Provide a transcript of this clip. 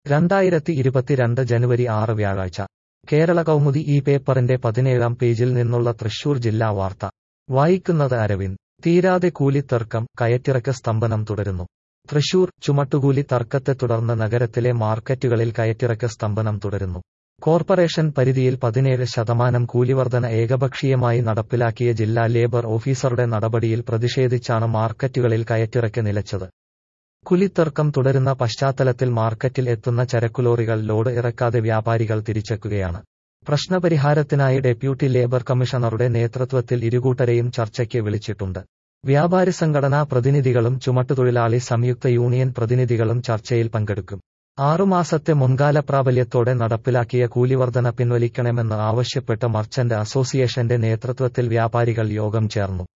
2022 ജനുവരി 6 വ്യാഴാഴ്ച കേരള കൗമുദി ഈ പേപ്പറിന്റെ 17-ാം പേജിൽ നിന്നുള്ള തൃശൂർ ജില്ലാ വാർത്ത വായിക്കുന്നത് അരവിന്ദ്. തീരാതെ കൂലിത്തർക്കം, കയറ്റിറക്ക് സ്തംഭനം തുടരുന്നു. തൃശൂർ. ചുമട്ടുകൂലി തർക്കത്തെ തുടർന്ന് നഗരത്തിലെ മാർക്കറ്റുകളിൽ കയറ്റിറക്ക് സ്തംഭനം തുടരുന്നു. കോർപ്പറേഷൻ പരിധിയിൽ 17% കൂലിവർധന ഏകപക്ഷീയമായി നടപ്പിലാക്കിയ ജില്ലാ ലേബർ ഓഫീസറുടെ നടപടിയിൽ പ്രതിഷേധിച്ചാണ് മാർക്കറ്റുകളിൽ കയറ്റിറക്ക് നിലച്ചത്. കൂലിത്തർക്കം തുടരുന്ന പശ്ചാത്തലത്തിൽ മാർക്കറ്റിൽ എത്തുന്ന ചരക്കുലോറികൾ ലോഡ് ഇറക്കാതെ വ്യാപാരികൾ തിരിച്ചെക്കുകയാണ്. പ്രശ്നപരിഹാരത്തിനായി ഡെപ്യൂട്ടി ലേബർ കമ്മീഷണറുടെ നേതൃത്വത്തിൽ ഇരുകൂട്ടരെയും ചർച്ചയ്ക്ക് വിളിച്ചിട്ടുണ്ട്. വ്യാപാരി സംഘടനാ പ്രതിനിധികളും ചുമട്ടുതൊഴിലാളി സംയുക്ത യൂണിയൻ പ്രതിനിധികളും ചർച്ചയിൽ പങ്കെടുക്കും. 6 മാസത്തെ മുൻകാല പ്രാബല്യത്തോടെ നടപ്പിലാക്കിയ കൂലിവർധന പിൻവലിക്കണമെന്ന് ആവശ്യപ്പെട്ട് മർച്ചന്റ് അസോസിയേഷന്റെ നേതൃത്വത്തിൽ വ്യാപാരികൾ യോഗം ചേർന്നു.